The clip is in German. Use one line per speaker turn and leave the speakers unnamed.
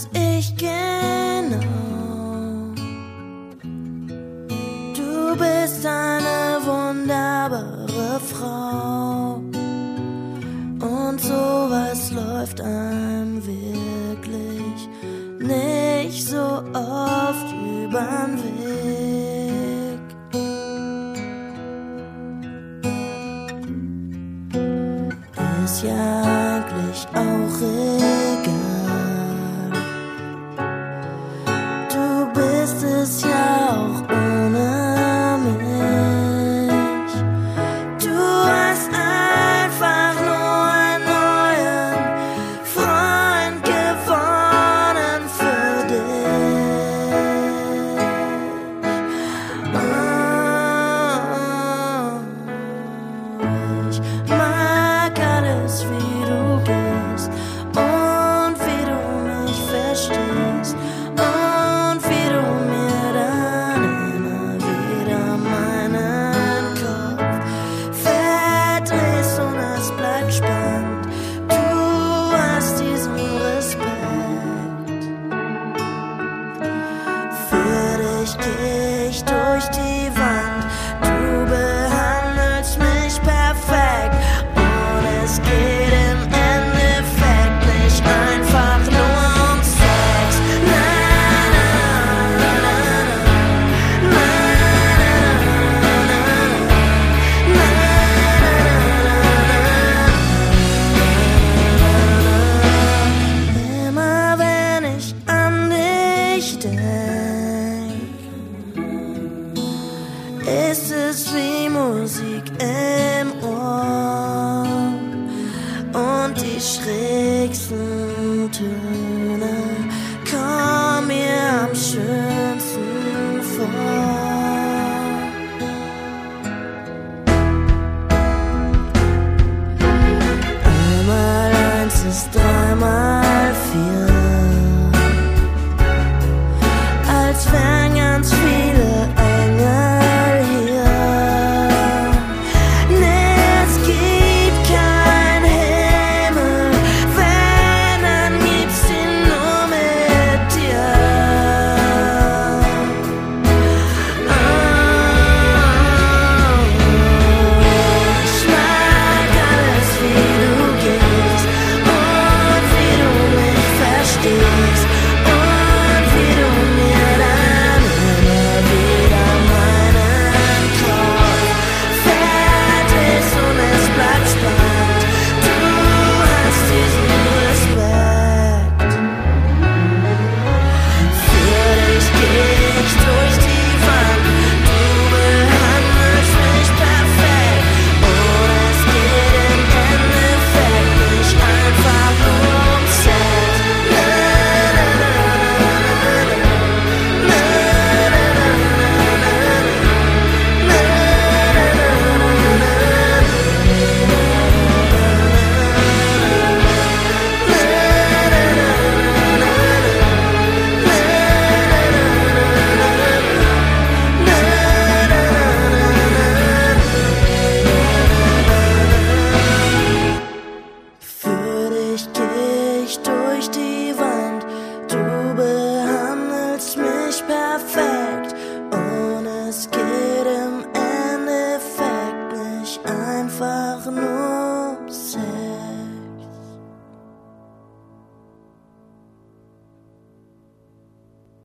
weiß ich genau, du bist eine wunderbare Frau. Und sowas läuft einem wirklich nicht so oft übern Weg. Ist ja eigentlich auch egal, du bist es ja auch ohne mich. Du hast einfach nur einen neuen Freund gewonnen für dich. Ich mag alles, wie du bist und wie du mich verstehst und wie du mir dann immer wieder meinen Kopf verdrehst und es bleibt spannend. Du hast diesen Respekt. Für dich geh ich durch die Wand. Du behandelst mich perfekt. Und es geht im Endeffekt nicht einfach nur um Sex. Na, na, na, na, na, na, na, na, na. Immer wenn ich an dich denk, ist es wie Musik im Ohr und die schrägsten Töne kommen mir am schönsten vor.